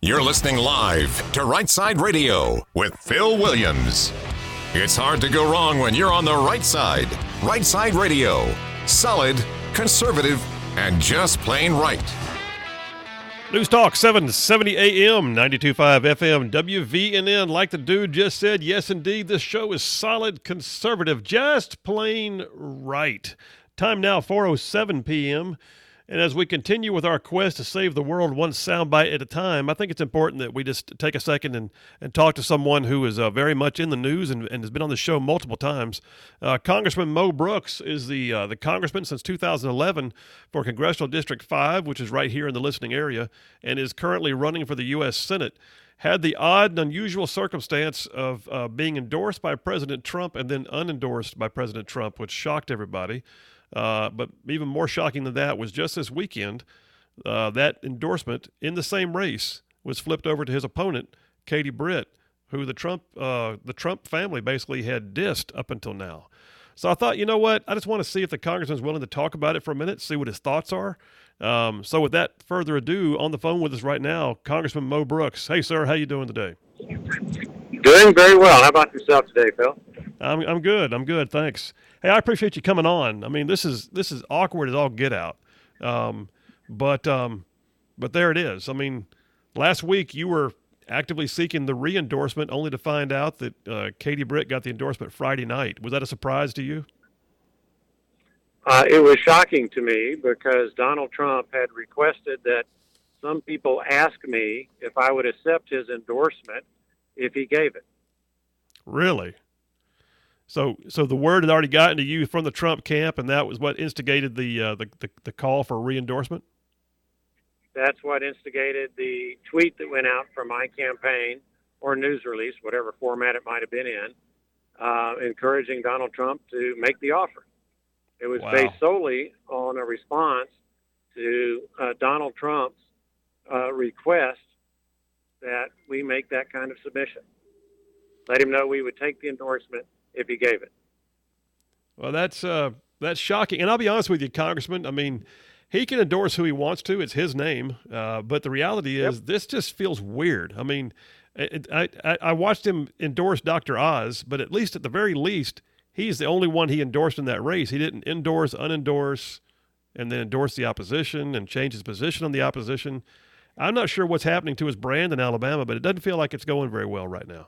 You're listening live to Right Side Radio with Phil Williams. It's hard to go wrong when you're on the right side. Right Side Radio. Solid, conservative, and just plain right. News Talk 770 AM, 92.5 FM, WVNN. Like the dude just said, yes, indeed, this show is solid, conservative, just plain right. Time now, 4:07 p.m., and as we continue with our quest to save the world one soundbite at a time, I think it's important that we just take a second and talk to someone who is very much in the news and has been on the show multiple times. Congressman Mo Brooks is the congressman since 2011 for Congressional District 5, which is right here in the listening area, and is currently running for the U.S. Senate. Had the odd and unusual circumstance of being endorsed by President Trump and then unendorsed by President Trump, which shocked everybody. But even more shocking than that was just this weekend, that endorsement in the same race was flipped over to his opponent, Katie Britt, who the Trump family basically had dissed up until now. So I thought, you know what? I just want to see if the congressman's willing to talk about it for a minute, see what his thoughts are. So with that further ado, on the phone with us right now, Congressman Mo Brooks. Hey, sir, how you doing today? Doing very well. How about yourself today, Phil? I'm good. I'm good. Thanks. Hey, I appreciate you coming on. I mean, this is awkward as all get out. But there it is. I mean, last week you were actively seeking the re-endorsement only to find out that Katie Britt got the endorsement Friday night. Was that a surprise to you? It was shocking to me because Donald Trump had requested that some people ask me if I would accept his endorsement if he gave it. Really? So the word had already gotten to you from the Trump camp, and that was what instigated the call for re-endorsement? That's what instigated the tweet that went out from my campaign or news release, whatever format it might have been in, encouraging Donald Trump to make the offer. It was based solely on a response to Donald Trump's request that we make that kind of submission. Let him know we would take the endorsement if he gave it. Well, that's shocking. And I'll be honest with you, Congressman. I mean, he can endorse who he wants to. It's his name. But the reality is this just feels weird. I mean, I watched him endorse Dr. Oz, but at least at the very least, he's the only one he endorsed in that race. He didn't endorse, unendorse, and then endorse the opposition and change his position on the opposition. I'm not sure what's happening to his brand in Alabama, but it doesn't feel like it's going very well right now.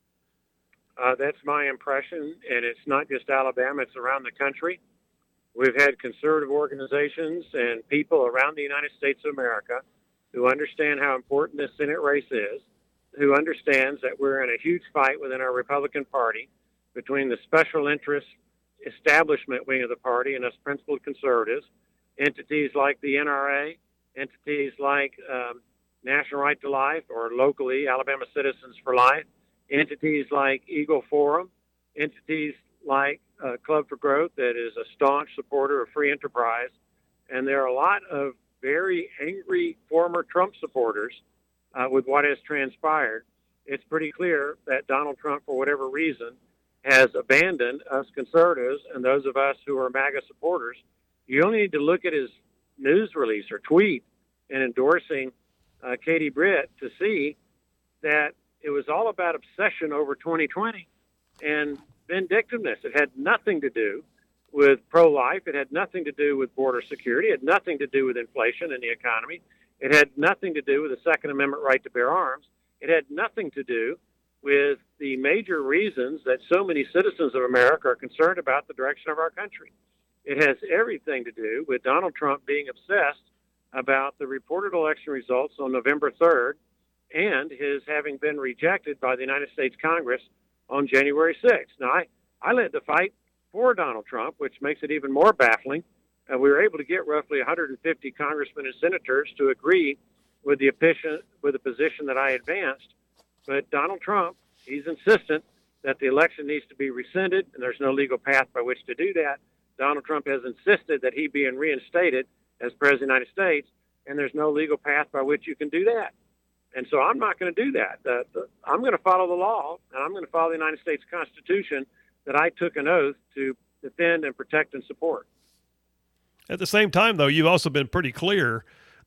That's my impression, and it's not just Alabama, it's around the country. We've had conservative organizations and people around the United States of America who understand how important this Senate race is, who understands that we're in a huge fight within our Republican Party between the special interest establishment wing of the party and us principled conservatives, entities like the NRA, entities like National Right to Life, or locally Alabama Citizens for Life, entities like Eagle Forum, entities like Club for Growth that is a staunch supporter of free enterprise. And there are a lot of very angry former Trump supporters with what has transpired. It's pretty clear that Donald Trump, for whatever reason, has abandoned us conservatives and those of us who are MAGA supporters. You only need to look at his news release or tweet in endorsing Katie Britt to see that it was all about obsession over 2020 and vindictiveness. It had nothing to do with pro-life. It had nothing to do with border security. It had nothing to do with inflation and the economy. It had nothing to do with the Second Amendment right to bear arms. It had nothing to do with the major reasons that so many citizens of America are concerned about the direction of our country. It has everything to do with Donald Trump being obsessed about the reported election results on November 3rd and his having been rejected by the United States Congress on January 6th. Now, I led the fight for Donald Trump, which makes it even more baffling. We were able to get roughly 150 congressmen and senators to agree with the position that I advanced. But Donald Trump, he's insistent that the election needs to be rescinded, and there's no legal path by which to do that. Donald Trump has insisted that he be reinstated as President of the United States, and there's no legal path by which you can do that. And so I'm not going to do that. I'm going to follow the law, and I'm going to follow the United States Constitution that I took an oath to defend and protect and support. At the same time, though, you've also been pretty clear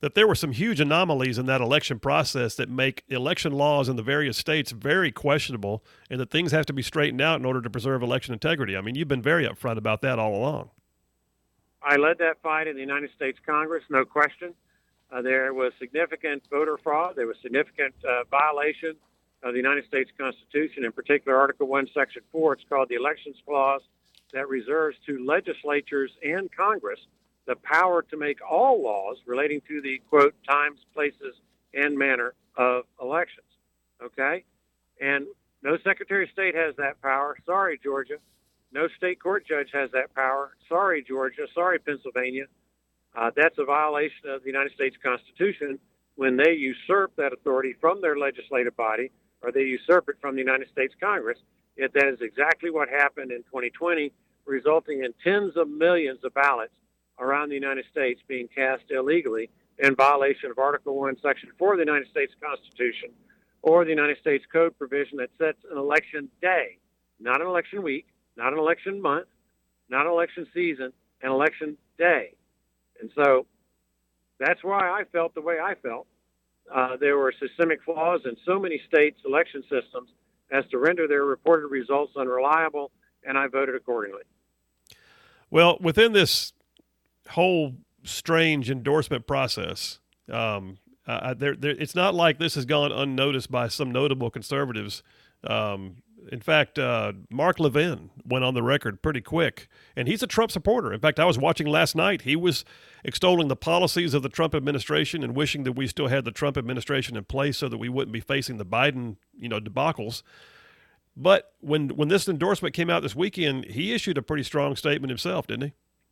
that there were some huge anomalies in that election process that make election laws in the various states very questionable, and that things have to be straightened out in order to preserve election integrity. I mean, you've been very upfront about that all along. I led that fight in the United States Congress, no question. There was significant voter fraud. There was significant violation of the United States Constitution, in particular Article 1, Section 4. It's called the Elections Clause, that reserves to legislatures and Congress the power to make all laws relating to the, quote, times, places, and manner of elections. Okay? And no Secretary of State has that power. Sorry, Georgia. No state court judge has that power. Sorry, Georgia. Sorry, Pennsylvania. That's a violation of the United States Constitution when they usurp that authority from their legislative body, or they usurp it from the United States Congress. Yet that is exactly what happened in 2020, resulting in tens of millions of ballots around the United States being cast illegally in violation of Article 1, Section 4 of the United States Constitution, or the United States Code provision that sets an election day, not an election week, not an election month, not an election season, an election day. And so that's why I felt the way I felt. There were systemic flaws in so many states' election systems as to render their reported results unreliable, and I voted accordingly. Well, within this whole strange endorsement process, it's not like this has gone unnoticed by some notable conservatives. In fact, Mark Levin went on the record pretty quick, and he's a Trump supporter. In fact, I was watching last night. He was extolling the policies of the Trump administration and wishing that we still had the Trump administration in place so that we wouldn't be facing the Biden, debacles. But when this endorsement came out this weekend, he issued a pretty strong statement himself, didn't he?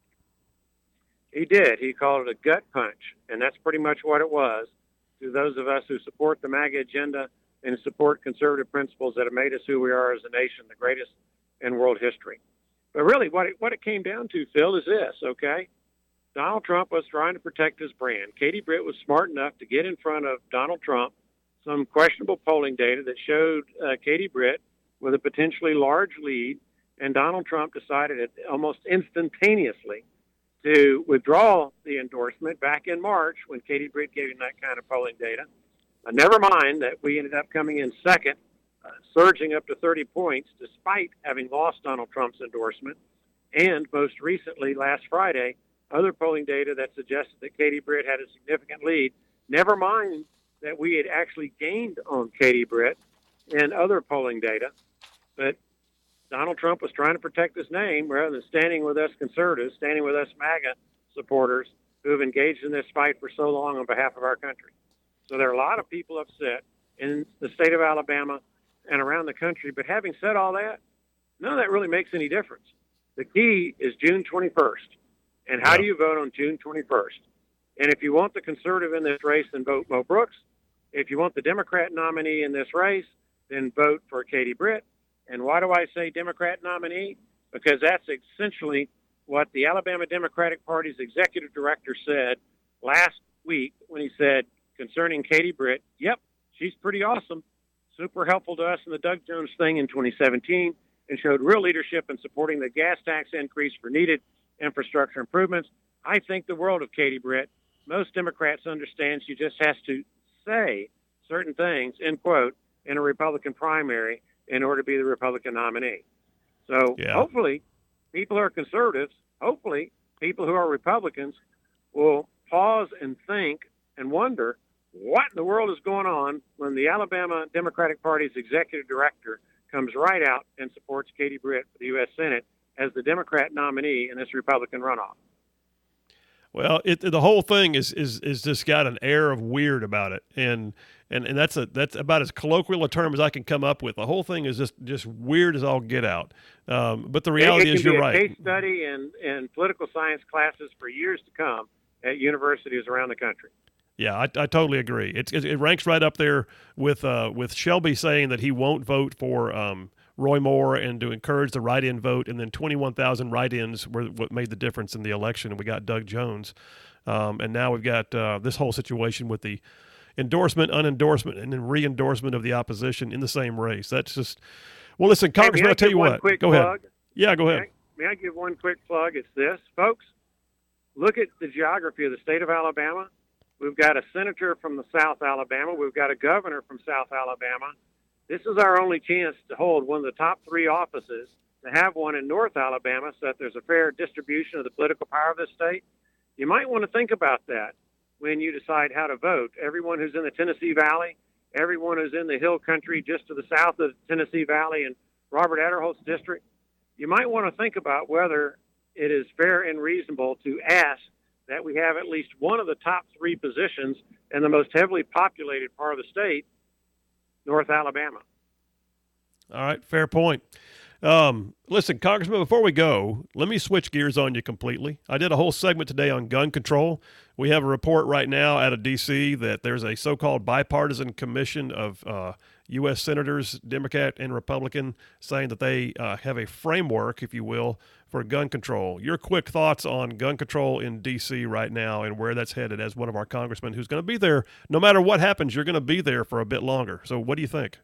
He did. He called it a gut punch, and that's pretty much what it was to those of us who support the MAGA agenda and support conservative principles that have made us who we are as a nation, the greatest in world history. But really, what it came down to, Phil, is this, okay? Donald Trump was trying to protect his brand. Katie Britt was smart enough to get in front of Donald Trump some questionable polling data that showed Katie Britt with a potentially large lead, and Donald Trump decided almost instantaneously to withdraw the endorsement back in March when Katie Britt gave him that kind of polling data. Never mind that we ended up coming in second, surging up to 30 points despite having lost Donald Trump's endorsement. And most recently, last Friday, other polling data that suggested that Katie Britt had a significant lead. Never mind that we had actually gained on Katie Britt and other polling data. But Donald Trump was trying to protect his name rather than standing with us conservatives, standing with us MAGA supporters who have engaged in this fight for so long on behalf of our country. So there are a lot of people upset in the state of Alabama and around the country. But having said all that, none of that really makes any difference. The key is June 21st. And how do you vote on June 21st? And if you want the conservative in this race, then vote Mo Brooks. If you want the Democrat nominee in this race, then vote for Katie Britt. And why do I say Democrat nominee? Because that's essentially what the Alabama Democratic Party's executive director said last week when he said, concerning Katie Britt, yep, she's pretty awesome, super helpful to us in the Doug Jones thing in 2017, and showed real leadership in supporting the gas tax increase for needed infrastructure improvements. I think the world of Katie Britt. Most Democrats understand she just has to say certain things, end quote, in a Republican primary in order to be the Republican nominee. So hopefully people who are conservatives, hopefully people who are Republicans will pause and think and wonder what in the world is going on when the Alabama Democratic Party's executive director comes right out and supports Katie Britt for the U.S. Senate as the Democrat nominee in this Republican runoff. Well, the whole thing is just got an air of weird about it, and that's about as colloquial a term as I can come up with. The whole thing is just weird as all get out. But the reality is, you're right. It can be a case study in political science classes for years to come at universities around the country. Yeah, I totally agree. It ranks right up there with Shelby saying that he won't vote for Roy Moore and to encourage the write-in vote, and then 21,000 write-ins were what made the difference in the election, and we got Doug Jones. And now we've got this whole situation with the endorsement, unendorsement, and then re-endorsement of the opposition in the same race. That's just – well, listen, Congressman, I'll tell you what. Go ahead. Yeah, go ahead. May I give one quick plug? It's this. Folks, look at the geography of the state of Alabama. We've got a senator from the South Alabama. We've got a governor from South Alabama. This is our only chance to hold one of the top 3 offices, to have one in North Alabama so that there's a fair distribution of the political power of the state. You might want to think about that when you decide how to vote. Everyone who's in the Tennessee Valley, everyone who's in the hill country just to the south of the Tennessee Valley and Robert Adderholt's district, you might want to think about whether it is fair and reasonable to ask that we have at least one of the top 3 positions in the most heavily populated part of the state, North Alabama. All right, fair point. Listen, Congressman, before we go, let me switch gears on you completely. I did a whole segment today on gun control. We have a report right now out of D.C. that there's a so-called bipartisan commission of U.S. senators, Democrat and Republican, saying that they have a framework, if you will, for gun control. Your quick thoughts on gun control in D.C. right now and where that's headed as one of our congressmen who's going to be there. No matter what happens, you're going to be there for a bit longer. So what do you think?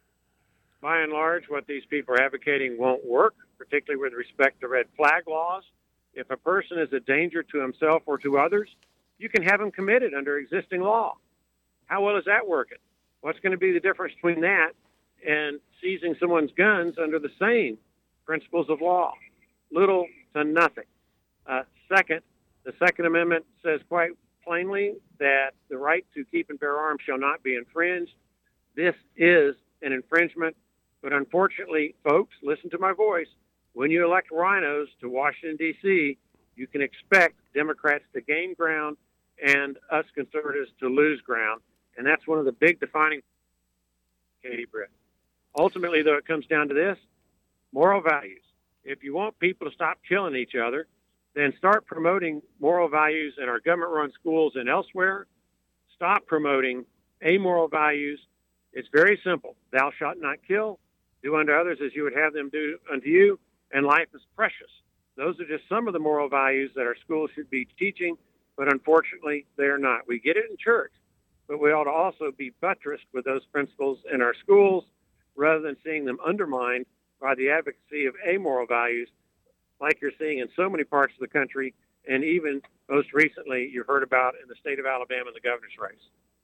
By and large, what these people are advocating won't work, particularly with respect to red flag laws. If a person is a danger to himself or to others, you can have him committed under existing law. How well is that working? What's going to be the difference between that and seizing someone's guns under the same principles of law? Little to nothing. Second, the Second Amendment says quite plainly that the right to keep and bear arms shall not be infringed. This is an infringement. But unfortunately, folks, listen to my voice. When you elect rhinos to Washington, D.C., you can expect Democrats to gain ground and us conservatives to lose ground. And that's one of the big defining, Katie Britt. Ultimately, though, it comes down to this, moral values. If you want people to stop killing each other, then start promoting moral values in our government-run schools and elsewhere. Stop promoting amoral values. It's very simple. Thou shalt not kill. Do unto others as you would have them do unto you. And life is precious. Those are just some of the moral values that our schools should be teaching, but unfortunately, they are not. We get it in church, but we ought to also be buttressed with those principles in our schools rather than seeing them undermined by the advocacy of amoral values like you're seeing in so many parts of the country, and even most recently you heard about in the state of Alabama in the governor's race.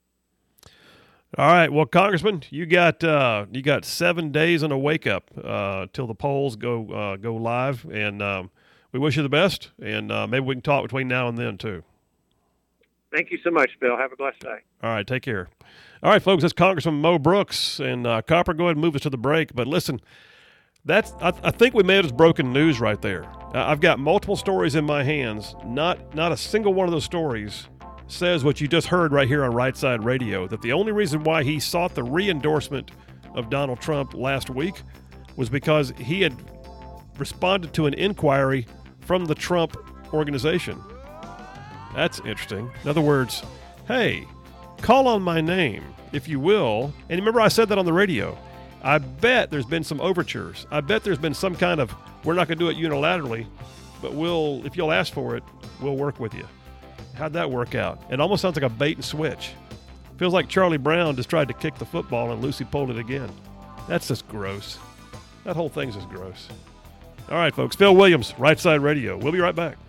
All right, well, Congressman, you got 7 days on a wake up till the polls go live, and we wish you the best. And maybe we can talk between now and then too. Thank you so much, Bill. Have a blessed day. All right, take care. All right, folks, that's Congressman Mo Brooks, and Copper. Go ahead and move us to the break. But listen, I think we may have just broken news right there. I've got multiple stories in my hands. Not a single one of those stories says what you just heard right here on Right Side Radio, that the only reason why he sought the re-endorsement of Donald Trump last week was because he had responded to an inquiry from the Trump organization. That's interesting. In other words, hey, call on my name, if you will. And remember I said that on the radio. I bet there's been some overtures. I bet there's been some kind of, we're not going to do it unilaterally, but if you'll ask for it, we'll work with you. How'd that work out? It almost sounds like a bait and switch. Feels like Charlie Brown just tried to kick the football and Lucy pulled it again. That's just gross. That whole thing's just gross. All right, folks. Phil Williams, Right Side Radio. We'll be right back.